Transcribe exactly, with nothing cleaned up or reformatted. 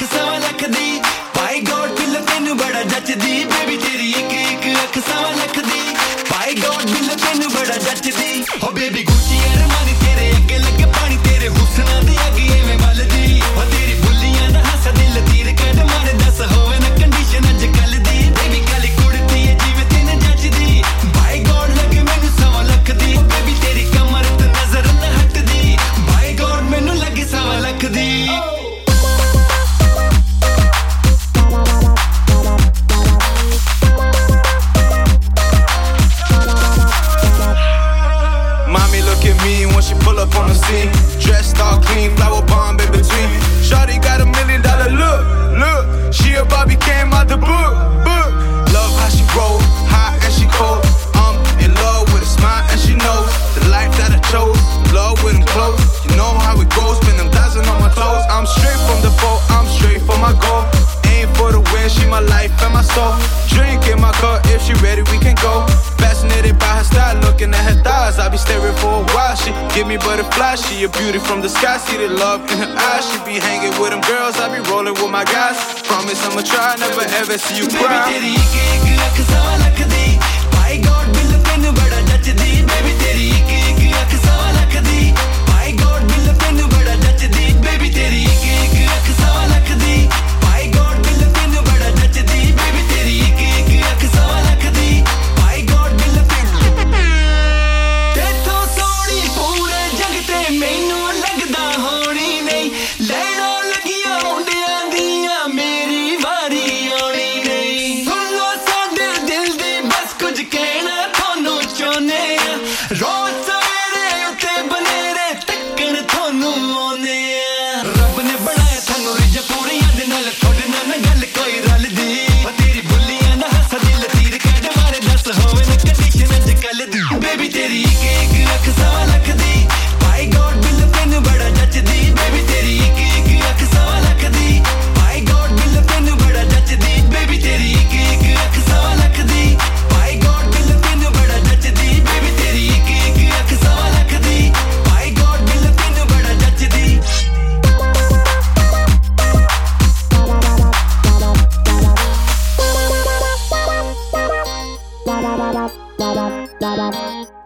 सवा लख दी पाई God bill तेनू बड़ा जचदी बेबी तेरी एक एक अख सवा लख दी पाई गॉड बिल तेनू बड़ा जचदी हो बेबी गुच्ची अरमानी तेरे अगे लगे पानी तेरे हुस्ना दे अगे एवें मलदी हो तेरी बुल्लियां दा हस दिल तीर कड मारे दस होवे ना कंडीशन अज कल दी बेबी काली कुड़ती है जिवें तेने जचदी पाई गॉड लगे मैनू सवा लख दी बेबी तेरी कमर ते नजर न हटदी पाई गॉड मैनू लगे सवा लख दी when she pull up on the scene, dressed all clean, flower bomb in between. Shawty got a million dollar look, look. She a Barbie came out the book, book. Love how she roll, hot and she cold. I'm in love with a smile and she knows the life that I chose. Love with them clothes, you know how it goes. Spend them thousand on my toes. I'm straight from the boat, I'm straight for my goal. Aim for the win, she my life and my soul. Drink in my cup, if she ready, we can go. Fascinated by her style, looking at her thighs. I be staring for a while. She give me butterflies. She a beauty from the sky. See the love in her eyes. She be hanging with them girls. I be rolling with my guys. Promise I'ma try, never ever see you cry. Baby तेरी एक एक अख सवा लख दी पाई God bill तेनू बड़ा जचदी baby तेरी एक एक अख सवा लख दी पाई गॉड बिल तेनू बड़ा जचदी बेबी तेरी एक एक अख सवा लख दी पाई गॉड बिल तेनू बड़ा जचदी बेबी तेरी एक एक अख सवा लख दी पाई गॉड बिल तेथों सोहनी पूरे जग ते मैनू लगदा होनी नहीं लैणों लगियां मुंडियां दियां मेरी वारी आउणी नहीं सुन लो साडे दिल दी बस कुछ कहना थानू चाहुंदे आ रोज सवेरे उत्ते बनेरे तक्कण थानू आउंदे आ रब ने बनाया थानू रिज पूरियां दे नाल थोड़े नाल गल कोई रलदी ओ तेरी बुल्लियां दा हस दिल तीर कड मारे दस होवे ना कंडीशन अज कल दी बेबी तेरी एक एक अख सवा लख दी पाई गॉड बिल तेनू बड़ा जचदी बेबी तेरी एक एक अख सवा लख दी पाई गॉड बिल तेनू बड़ा जचदी बेबी तेरी एक एक अख सवा लख दी पाई गॉड बिल तेनू बड़ा जचदी बेबी तेरी एक एक अख सवा लख दी पाई गॉड बिल तेनू बड़ा जचदी Da da da da da da da da.